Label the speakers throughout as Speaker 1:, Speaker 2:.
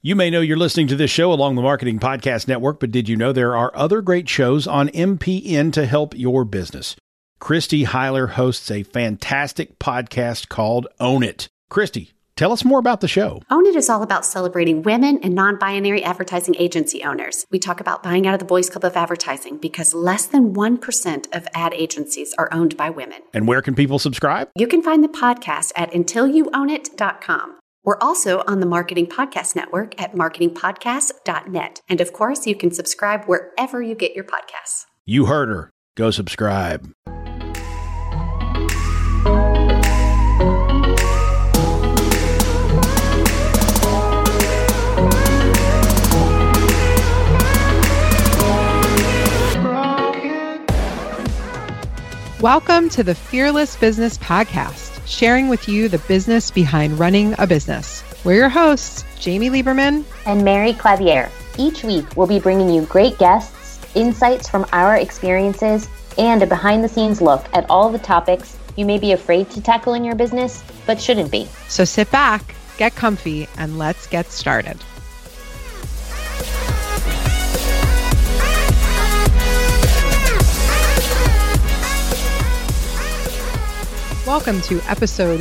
Speaker 1: You may know you're listening to this show along the Marketing Podcast Network, but did you know there are other great shows on MPN to help your business? Christy Heiler hosts a fantastic podcast called Own It. Christy, tell us more about the show.
Speaker 2: Own It is all about celebrating women and non-binary advertising agency owners. We talk about buying out of the Boys Club of Advertising because less than 1% of ad agencies are owned by women.
Speaker 1: And where can people subscribe?
Speaker 2: You can find the podcast at untilyouownit.com. We're also on the Marketing Podcast Network at marketingpodcast.net. And of course, you can subscribe wherever you get your podcasts.
Speaker 1: You heard her. Go subscribe.
Speaker 3: Welcome to the Fearless Business Podcast, sharing with you the business behind running a business. We're your hosts, Jamie Lieberman
Speaker 4: and Mary Clavier. Each week, we'll be bringing you great guests, insights from our experiences, and a behind-the-scenes look at all the topics you may be afraid to tackle in your business, but shouldn't be.
Speaker 3: So sit back, get comfy, and let's get started. Welcome to episode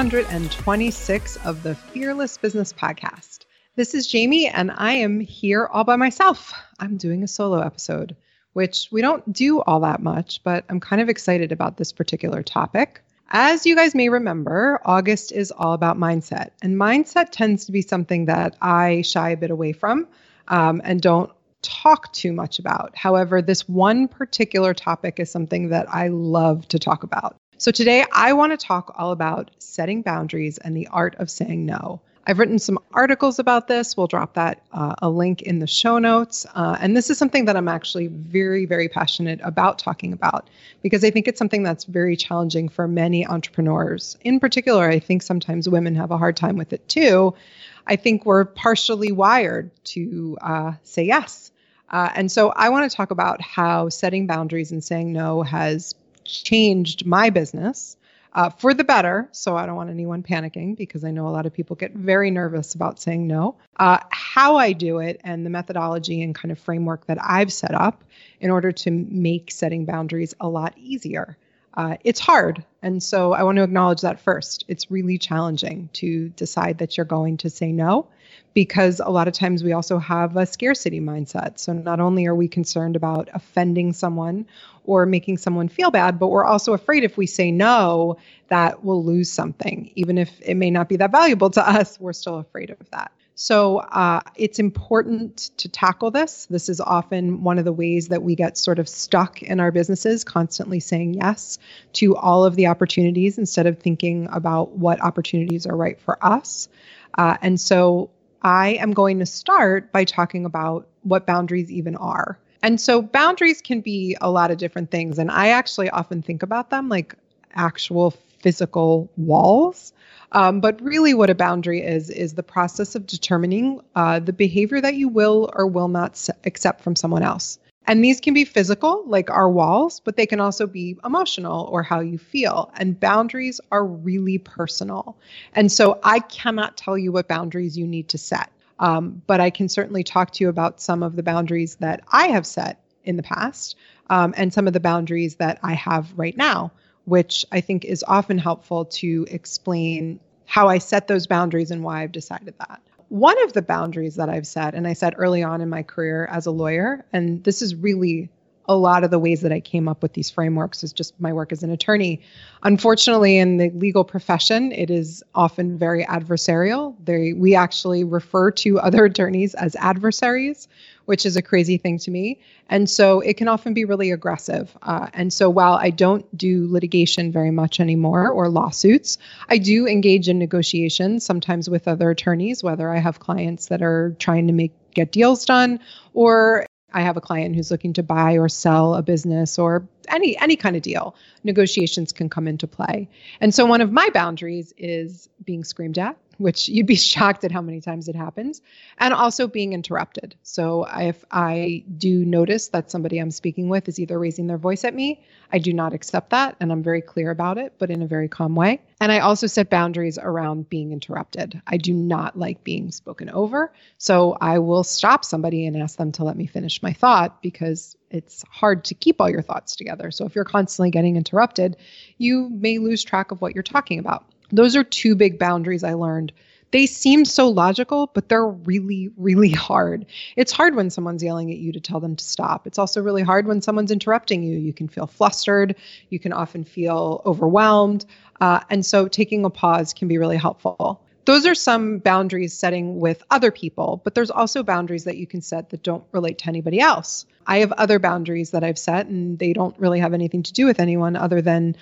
Speaker 3: 126 of the Fearless Business Podcast. This is Jamie, and I am here all by myself. I'm doing a solo episode, which we don't do all that much, but I'm kind of excited about this particular topic. As you guys may remember, August is all about mindset, and mindset tends to be something that I shy a bit away from and don't talk too much about. However, this one particular topic is something that I love to talk about. So today I want to talk all about setting boundaries and the art of saying no. I've written some articles about this. We'll drop that a link in the show notes. And this is something that I'm actually very, very passionate about talking about because I think it's something that's very challenging for many entrepreneurs. In particular, I think sometimes women have a hard time with it too. I think we're partially wired to say yes. And so I want to talk about how setting boundaries and saying no has changed my business for the better. So I don't want anyone panicking because I know a lot of people get very nervous about saying no. How I do it and the methodology and kind of framework that I've set up in order to make setting boundaries a lot easier. It's hard. And so I want to acknowledge that first. It's really challenging to decide that you're going to say no because a lot of times we also have a scarcity mindset. So not only are we concerned about offending someone or making someone feel bad, but we're also afraid if we say no, that we'll lose something. Even if it may not be that valuable to us, we're still afraid of that. So it's important to tackle this. This is often one of the ways that we get sort of stuck in our businesses, constantly saying yes to all of the opportunities instead of thinking about what opportunities are right for us. And so I am going to start by talking about what boundaries even are. And so boundaries can be a lot of different things. And I actually often think about them like actual physical walls. But really what a boundary is the process of determining the behavior that you will or will not accept from someone else. And these can be physical, like our walls, but they can also be emotional or how you feel. And boundaries are really personal. And so I cannot tell you what boundaries you need to set. But I can certainly talk to you about some of the boundaries that I have set in the past and some of the boundaries that I have right now, which I think is often helpful to explain how I set those boundaries and why I've decided that. One of the boundaries that I've set, and I set early on in my career as a lawyer, and this is really a lot of the ways that I came up with these frameworks is just my work as an attorney. Unfortunately, in the legal profession, it is often very adversarial. We actually refer to other attorneys as adversaries, which is a crazy thing to me. And so it can often be really aggressive. And so while I don't do litigation very much anymore or lawsuits, I do engage in negotiations, sometimes with other attorneys, whether I have clients that are trying to get deals done, or I have a client who's looking to buy or sell a business or any kind of deal. Negotiations can come into play. And so one of my boundaries is being screamed at. which you'd be shocked at how many times it happens, and also being interrupted. So if I do notice that somebody I'm speaking with is either raising their voice at me, I do not accept that, and I'm very clear about it, but in a very calm way. And I also set boundaries around being interrupted. I do not like being spoken over, so I will stop somebody and ask them to let me finish my thought, because it's hard to keep all your thoughts together. So if you're constantly getting interrupted, you may lose track of what you're talking about. Those are two big boundaries I learned. They seem so logical, but they're really, really hard. It's hard when someone's yelling at you to tell them to stop. It's also really hard when someone's interrupting you. You can feel flustered. You can often feel overwhelmed. And so taking a pause can be really helpful. Those are some boundaries setting with other people, but there's also boundaries that you can set that don't relate to anybody else. I have other boundaries that I've set, and they don't really have anything to do with anyone other than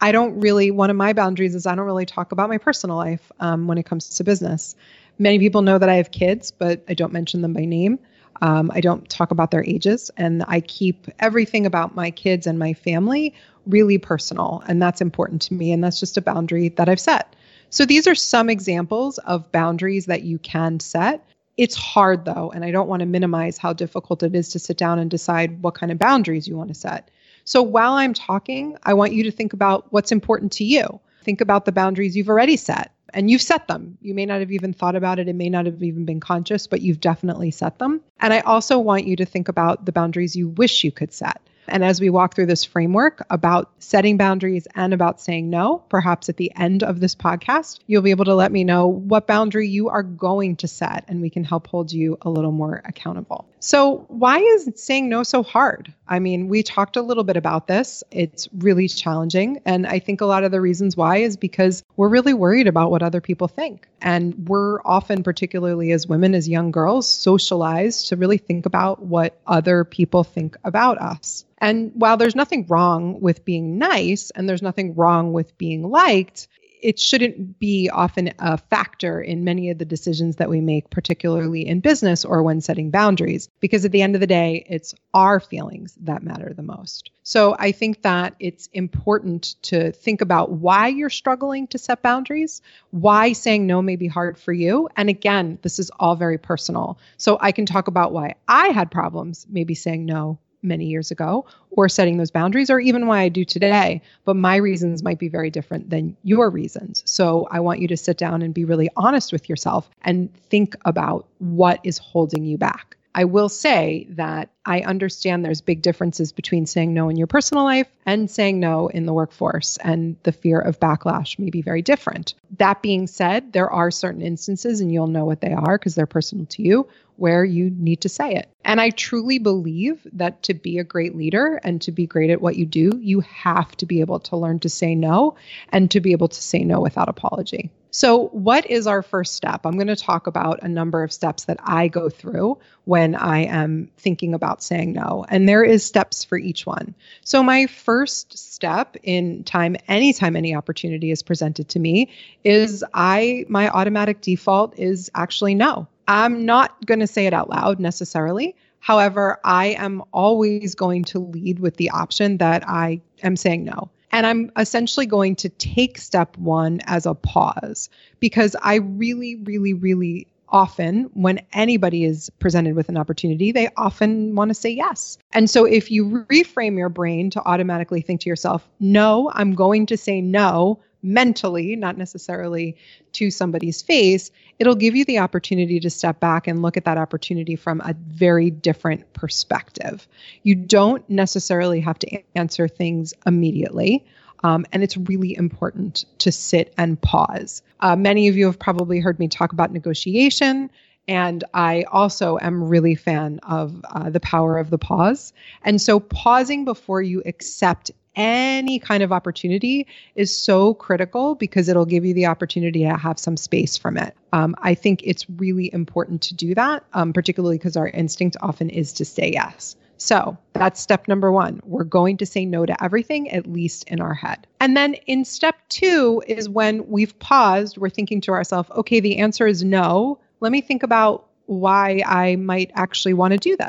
Speaker 3: one of my boundaries is I don't really talk about my personal life when it comes to business. Many people know that I have kids, but I don't mention them by name. I don't talk about their ages, and I keep everything about my kids and my family really personal, and that's important to me, and that's just a boundary that I've set. So these are some examples of boundaries that you can set. It's hard though, and I don't want to minimize how difficult it is to sit down and decide what kind of boundaries you want to set. So while I'm talking, I want you to think about what's important to you. Think about the boundaries you've already set, and you've set them. You may not have even thought about it. It may not have even been conscious, but you've definitely set them. And I also want you to think about the boundaries you wish you could set. And as we walk through this framework about setting boundaries and about saying no, perhaps at the end of this podcast, you'll be able to let me know what boundary you are going to set, and we can help hold you a little more accountable. So why is saying no so hard? I mean, we talked a little bit about this. It's really challenging. And I think a lot of the reasons why is because we're really worried about what other people think. And we're often, particularly as women, as young girls, socialized to really think about what other people think about us. And while there's nothing wrong with being nice and there's nothing wrong with being liked, it shouldn't be often a factor in many of the decisions that we make, particularly in business or when setting boundaries, because at the end of the day, it's our feelings that matter the most. So I think that it's important to think about why you're struggling to set boundaries, why saying no may be hard for you. And again, this is all very personal. So I can talk about why I had problems maybe saying no many years ago or setting those boundaries, or even why I do today. But my reasons might be very different than your reasons. So I want you to sit down and be really honest with yourself and think about what is holding you back. I will say that I understand there's big differences between saying no in your personal life and saying no in the workforce, and the fear of backlash may be very different. That being said, there are certain instances, and you'll know what they are because they're personal to you, where you need to say it. And I truly believe that to be a great leader and to be great at what you do, you have to be able to learn to say no and to be able to say no without apology. So what is our first step? I'm going to talk about a number of steps that I go through when I am thinking about saying no. And there is steps for each one. So my first step anytime any opportunity is presented to me is my automatic default is actually no. I'm not going to say it out loud necessarily. However, I am always going to lead with the option that I am saying no. And I'm essentially going to take step one as a pause, because I really, really, really often, when anybody is presented with an opportunity, they often want to say yes. And so if you reframe your brain to automatically think to yourself, no, I'm going to say no, mentally, not necessarily to somebody's face, it'll give you the opportunity to step back and look at that opportunity from a very different perspective. You don't necessarily have to answer things immediately. And it's really important to sit and pause. Many of you have probably heard me talk about negotiation. And I also am really a fan of the power of the pause. And so pausing before you accept any kind of opportunity is so critical, because it'll give you the opportunity to have some space from it. I think it's really important to do that, particularly because our instinct often is to say yes. So that's step number one. We're going to say no to everything, at least in our head. And then in step two is when we've paused, we're thinking to ourselves, okay, the answer is no. Let me think about why I might actually want to do this.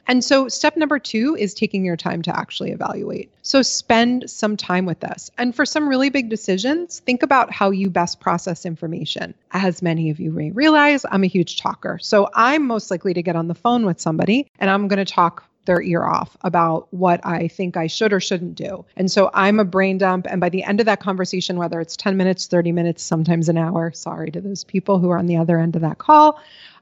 Speaker 3: And so step number 2 is taking your time to actually evaluate. So spend some time with this. And for some really big decisions, think about how you best process information. As many of you may realize, I'm a huge talker. So I'm most likely to get on the phone with somebody and I'm going to talk their ear off about what I think I should or shouldn't do. And so I'm a brain dump. And by the end of that conversation, whether it's 10 minutes, 30 minutes, sometimes an hour, sorry to those people who are on the other end of that call,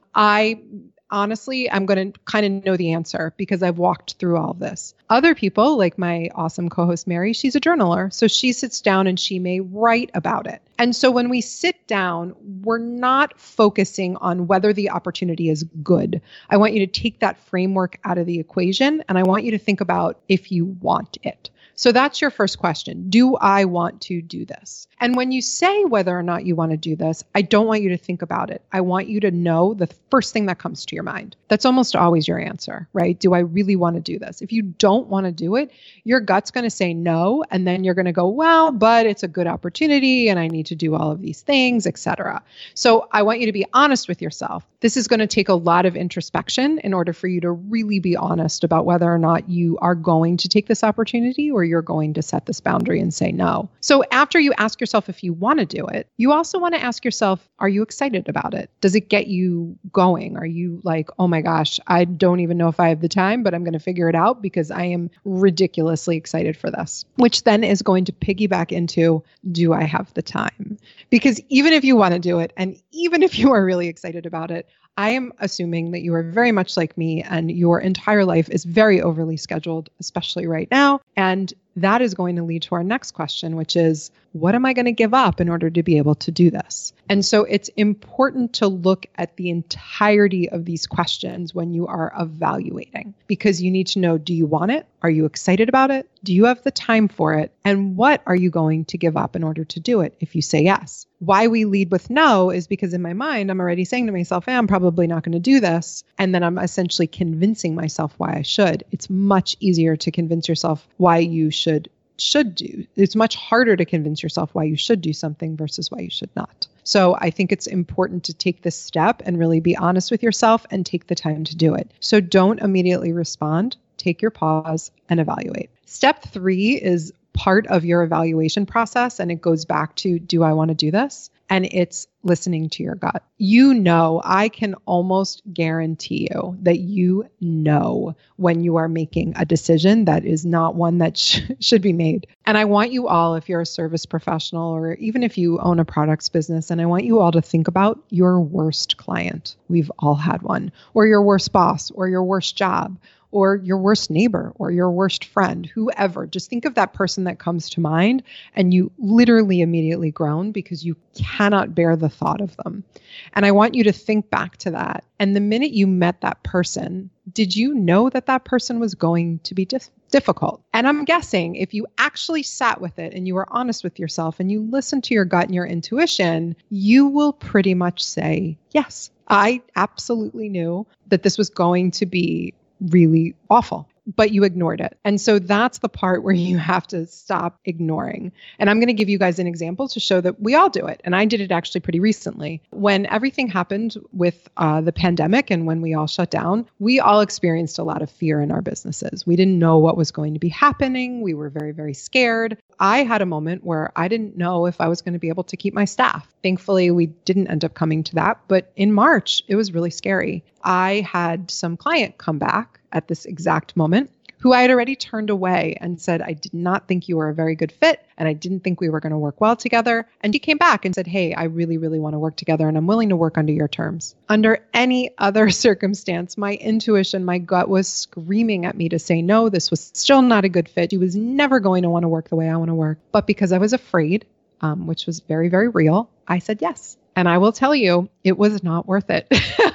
Speaker 3: honestly, I'm going to kind of know the answer because I've walked through all of this. Other people, like my awesome co-host Mary, she's a journaler. So she sits down and she may write about it. And so when we sit down, we're not focusing on whether the opportunity is good. I want you to take that framework out of the equation and I want you to think about if you want it. So that's your first question. Do I want to do this? And when you say whether or not you want to do this, I don't want you to think about it. I want you to know the first thing that comes to your mind. That's almost always your answer, right? Do I really want to do this? If you don't want to do it, your gut's going to say no. And then you're going to go, well, but it's a good opportunity and I need to do all of these things, etc. So I want you to be honest with yourself. This is going to take a lot of introspection in order for you to really be honest about whether or not you are going to take this opportunity or you're going to set this boundary and say no. So after you ask yourself if you want to do it, you also want to ask yourself, are you excited about it? Does it get you going? Are you like, oh my gosh, I don't even know if I have the time, but I'm going to figure it out because I am ridiculously excited for this, which then is going to piggyback into, do I have the time? Because even if you want to do it, and even if you are really excited about it, I am assuming that you are very much like me and your entire life is very overly scheduled, especially right now. And that is going to lead to our next question, which is, what am I going to give up in order to be able to do this? And so it's important to look at the entirety of these questions when you are evaluating, because you need to know, do you want it? Are you excited about it? Do you have the time for it? And what are you going to give up in order to do it if you say yes? Why we lead with no is because in my mind, I'm already saying to myself, I'm probably not going to do this. And then I'm essentially convincing myself why I should. It's much easier to convince yourself why you should do. It's much harder to convince yourself why you should do something versus why you should not. So I think it's important to take this step and really be honest with yourself and take the time to do it. So don't immediately respond. Take your pause and evaluate. Step 3 is part of your evaluation process, and it goes back to, do I want to do this? And it's listening to your gut. You know, I can almost guarantee you that you know when you are making a decision that is not one that should be made. And I want you all, if you're a service professional or even if you own a products business, and I want you all to think about your worst client. We've all had one, or your worst boss, or your worst job, or your worst neighbor, or your worst friend, whoever. Just think of that person that comes to mind and you literally immediately groan because you cannot bear the thought of them. And I want you to think back to that. And the minute you met that person, did you know that that person was going to be difficult? And I'm guessing if you actually sat with it and you were honest with yourself and you listened to your gut and your intuition, you will pretty much say, yes, I absolutely knew that this was going to be really awful, but you ignored it. And so that's the part where you have to stop ignoring. And I'm going to give you guys an example to show that we all do it. And I did it actually pretty recently. When everything happened with the pandemic and when we all shut down, we all experienced a lot of fear in our businesses. We didn't know what was going to be happening. We were very, very scared. I had a moment where I didn't know if I was going to be able to keep my staff. Thankfully, we didn't end up coming to that. But in March, it was really scary. I had some client come back at this exact moment who I had already turned away and said, I did not think you were a very good fit. And I didn't think we were going to work well together. And she came back and said, hey, I really, really want to work together and I'm willing to work under your terms. Under any other circumstance, my intuition, my gut was screaming at me to say, no, this was still not a good fit. She was never going to want to work the way I want to work. But because I was afraid, which was very, very real, I said yes. And I will tell you, it was not worth it.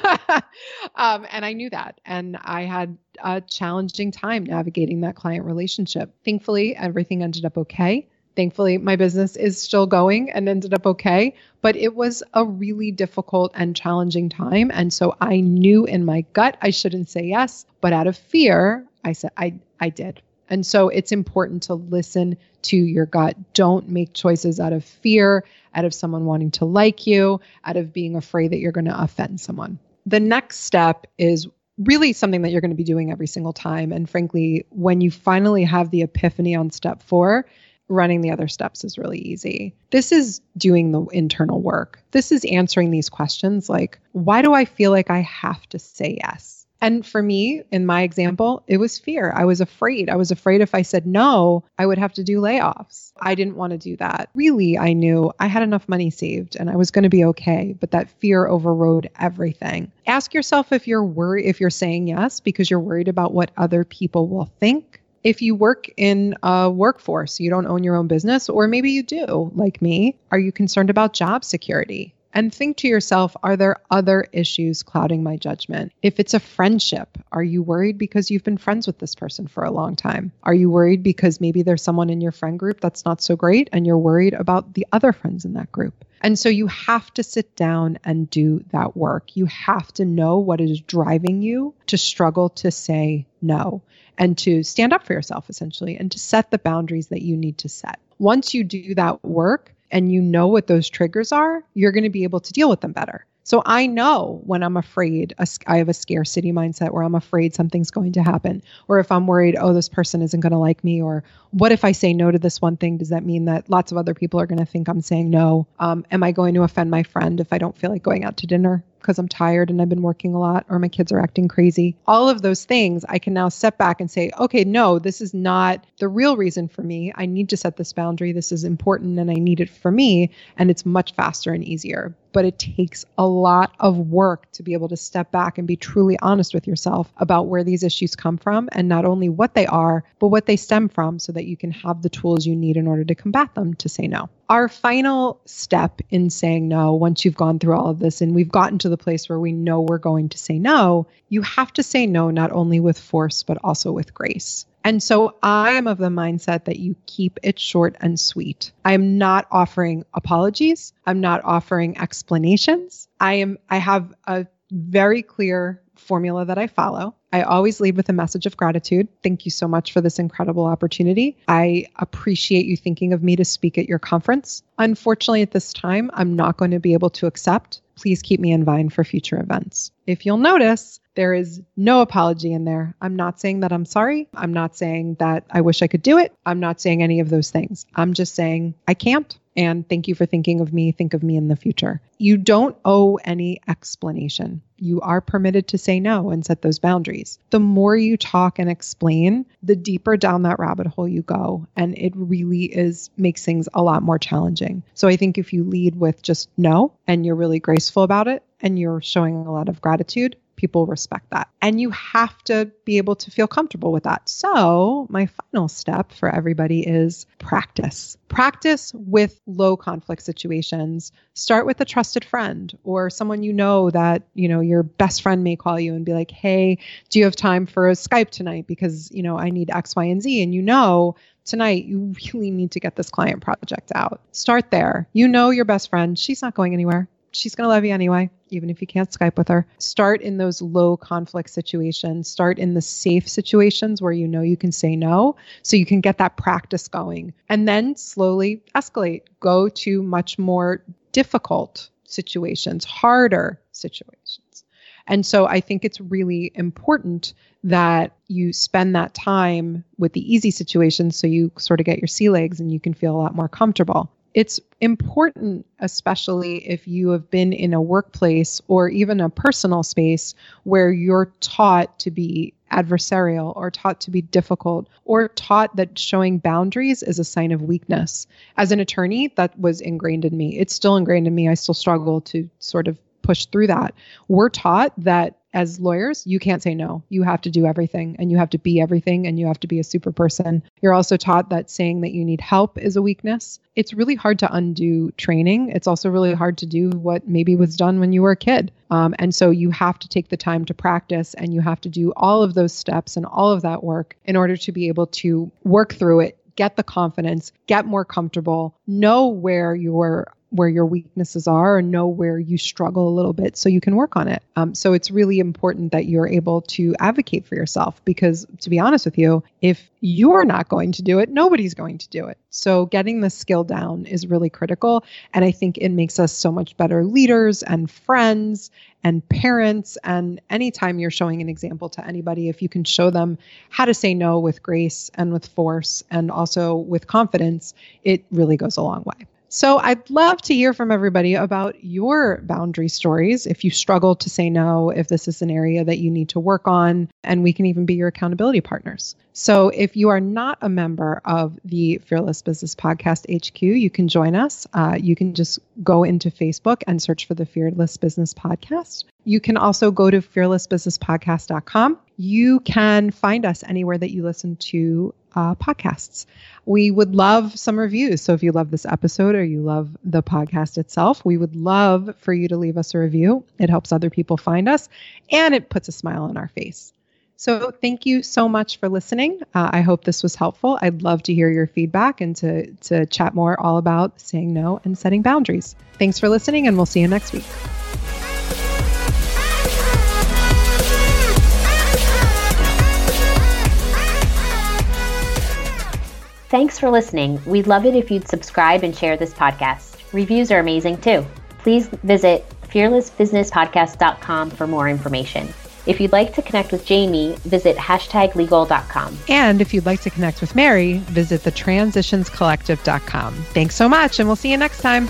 Speaker 3: And I knew that. And I had a challenging time navigating that client relationship. Thankfully, everything ended up okay. Thankfully, my business is still going and ended up okay. But it was a really difficult and challenging time. And so I knew in my gut I shouldn't say yes. But out of fear, I said I did. And so it's important to listen to your gut. Don't make choices out of fear, out of someone wanting to like you, out of being afraid that you're going to offend someone. The next step is really something that you're going to be doing every single time. And frankly, when you finally have the epiphany on step 4, running the other steps is really easy. This is doing the internal work. This is answering these questions like, why do I feel like I have to say yes? And for me, in my example, it was fear. I was afraid. I was afraid if I said no, I would have to do layoffs. I didn't want to do that. Really, I knew I had enough money saved and I was going to be okay, but that fear overrode everything. Ask yourself if you're worried, if you're saying yes because you're worried about what other people will think. If you work in a workforce, you don't own your own business, or maybe you do, like me, are you concerned about job security? And think to yourself, are there other issues clouding my judgment? If it's a friendship, are you worried because you've been friends with this person for a long time? Are you worried because maybe there's someone in your friend group that's not so great and you're worried about the other friends in that group? And so you have to sit down and do that work. You have to know what is driving you to struggle to say no and to stand up for yourself, essentially, and to set the boundaries that you need to set. Once you do that work, and you know what those triggers are, you're going to be able to deal with them better. So I know when I'm afraid, I have a scarcity mindset where I'm afraid something's going to happen. Or if I'm worried, oh, this person isn't going to like me. Or what if I say no to this one thing? Does that mean that lots of other people are going to think I'm saying no? Am I going to offend my friend if I don't feel like going out to dinner because I'm tired and I've been working a lot, or my kids are acting crazy? All of those things, I can now step back and say, okay, no, this is not the real reason for me. I need to set this boundary. This is important and I need it for me. And it's much faster and easier. But it takes a lot of work to be able to step back and be truly honest with yourself about where these issues come from, and not only what they are, but what they stem from, so that you can have the tools you need in order to combat them, to say no. Our final step in saying no, once you've gone through all of this and we've gotten to the place where we know we're going to say no, you have to say no not only with force, but also with grace. And so I am of the mindset that you keep it short and sweet. I am not offering apologies. I'm not offering explanations. I have a very clear formula that I follow. I always lead with a message of gratitude. Thank you so much for this incredible opportunity. I appreciate you thinking of me to speak at your conference. Unfortunately, at this time, I'm not going to be able to accept. Please keep me in mind for future events. If you'll notice, there is no apology in there. I'm not saying that I'm sorry. I'm not saying that I wish I could do it. I'm not saying any of those things. I'm just saying I can't. And thank you for thinking of me. Think of me in the future. You don't owe any explanation. You are permitted to say no and set those boundaries. The more you talk and explain, the deeper down that rabbit hole you go. And it really makes things a lot more challenging. So I think if you lead with just no, and you're really graceful about it, and you're showing a lot of gratitude, people respect that. And you have to be able to feel comfortable with that. So my final step for everybody is practice. Practice with low conflict situations. Start with a trusted friend or someone you know that, your best friend may call you and be like, hey, do you have time for a Skype tonight? Because, I need X, Y, and Z. And tonight you really need to get this client project out. Start there. Your best friend, she's not going anywhere. She's going to love you anyway, even if you can't Skype with her. Start in those low conflict situations. Start in the safe situations where you can say no, so you can get that practice going. And then slowly escalate. Go to much more difficult situations, harder situations. And so I think it's really important that you spend that time with the easy situations so you sort of get your sea legs and you can feel a lot more comfortable. It's important, especially if you have been in a workplace or even a personal space where you're taught to be adversarial or taught to be difficult or taught that showing boundaries is a sign of weakness. As an attorney, that was ingrained in me. It's still ingrained in me. I still struggle to sort of push through that. We're taught that as lawyers, you can't say no. You have to do everything and you have to be everything and you have to be a super person. You're also taught that saying that you need help is a weakness. It's really hard to undo training. It's also really hard to do what maybe was done when you were a kid. And so you have to take the time to practice and you have to do all of those steps and all of that work in order to be able to work through it, get the confidence, get more comfortable, know where your where your weaknesses are or know where you struggle a little bit so you can work on it. So it's really important that you're able to advocate for yourself, because to be honest with you, if you're not going to do it, nobody's going to do it. So getting the skill down is really critical. And I think it makes us so much better leaders and friends and parents. And anytime you're showing an example to anybody, if you can show them how to say no with grace and with force and also with confidence, it really goes a long way. So I'd love to hear from everybody about your boundary stories. If you struggle to say no, if this is an area that you need to work on, and we can even be your accountability partners. So if you are not a member of the Fearless Business Podcast HQ, you can join us. You can just go into Facebook and search for the Fearless Business Podcast. You can also go to fearlessbusinesspodcast.com. You can find us anywhere that you listen to podcasts. We would love some reviews. So if you love this episode or you love the podcast itself, we would love for you to leave us a review. It helps other people find us and it puts a smile on our face. So thank you so much for listening. I hope this was helpful. I'd love to hear your feedback and to chat more all about saying no and setting boundaries. Thanks for listening, and we'll see you next week.
Speaker 4: Thanks for listening. We'd love it if you'd subscribe and share this podcast. Reviews are amazing too. Please visit fearlessbusinesspodcast.com for more information. If you'd like to connect with Jamie, visit #legal.com.
Speaker 3: And if you'd like to connect with Mary, visit thetransitionscollective.com. Thanks so much, and we'll see you next time.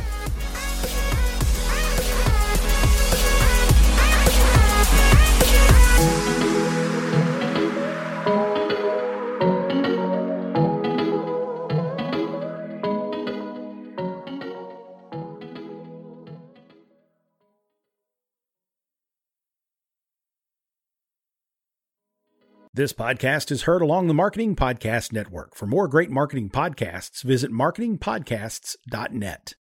Speaker 1: This podcast is heard along the Marketing Podcast Network. For more great marketing podcasts, visit marketingpodcasts.net.